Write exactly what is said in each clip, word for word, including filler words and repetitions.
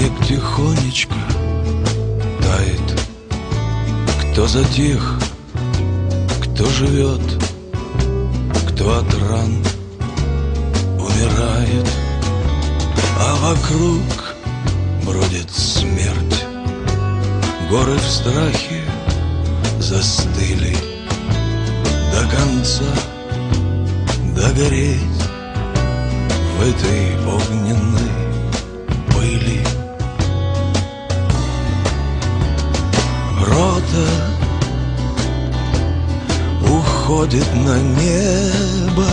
Снег тихонечко тает. Кто затих, кто живет, кто от ран умирает, а вокруг бродит смерть. Горы в страхе застыли до конца, догореть в этой огненной пыли. Рота уходит на небо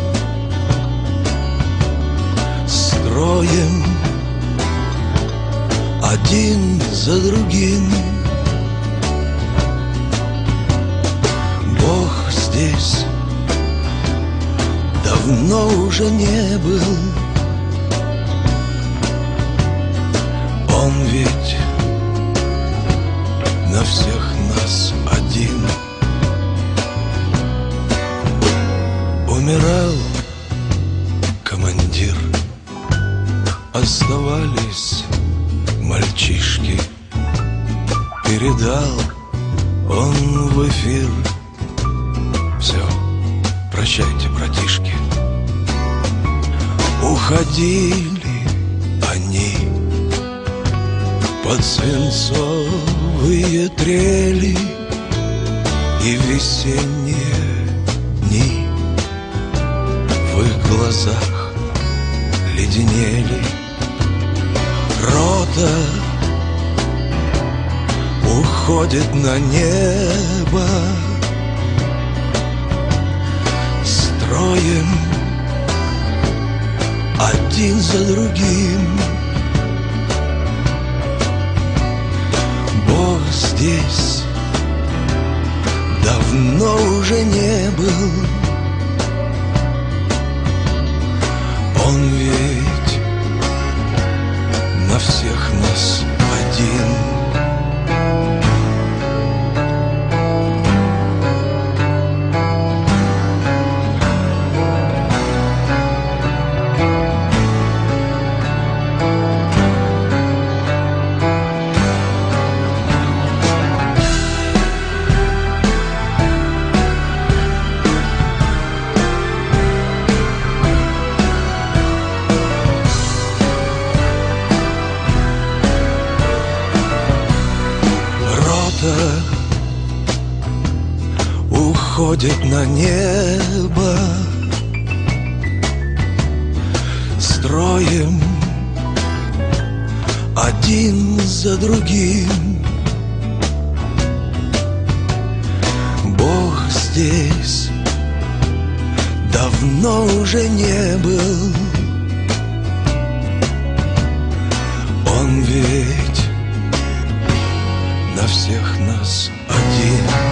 строем, один за другим. Бог здесь давно уже не был. Он ведь на всех нас один. Умирал командир, оставались мальчишки. Передал он в эфир: все, прощайте, братишки. Уходили они под свинцовые трели и весенние дни. В их глазах леденели. Рота уходит на небо строем, один за другим. Бог здесь давно уже не был. Он ведь на всех нас один. Уходит на небо строем, один за другим. Бог здесь давно уже не был. Он ведь на всех нас один.